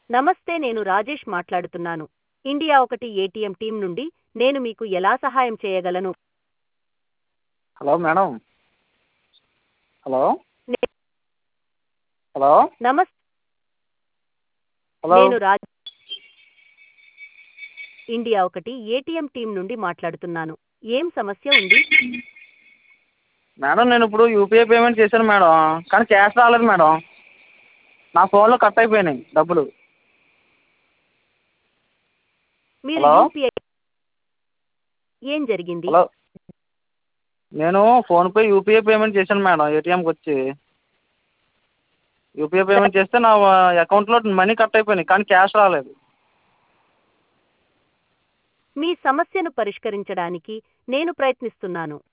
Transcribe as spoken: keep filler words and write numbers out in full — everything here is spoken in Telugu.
నమస్తే, నేను రాజేష్ మాట్లాడుతున్నాను. ఇండియా ఒకటి ఏటీఎం టీం నుండి. నేను మీకు ఎలా సహాయం చేయగలను? Hello madam. హలో నే- హలో నమస్తే, హలో నేను రాజ్ ఇండియా ఒకటి ఏటీఎం టీం నుండి మాట్లాడుతున్నాను. ఏం సమస్య ఉంది? మేడం నేను ఇప్పుడు యూపీఐ పేమెంట్ చేశాను మేడం, కానీ క్యాష్ రాలేదు మేడం. నా ఫోన్లో కట్ అయిపోయినాయి డబ్బులు. మీరు హలో యూపీఐ ఏం జరిగింది? హలో నేను ఫోన్పే యూపీఐ పేమెంట్ చేశాను మేడం, ఏటీఎంకి వచ్చి యూపీఐ ద- పేమెంట్ చేస్తే నా అకౌంట్లో మనీ కట్ అయిపోయినాయి, కానీ క్యాష్ రాలేదు. మీ సమస్యను పరిష్కరించడానికి నేను ప్రయత్నిస్తున్నాను.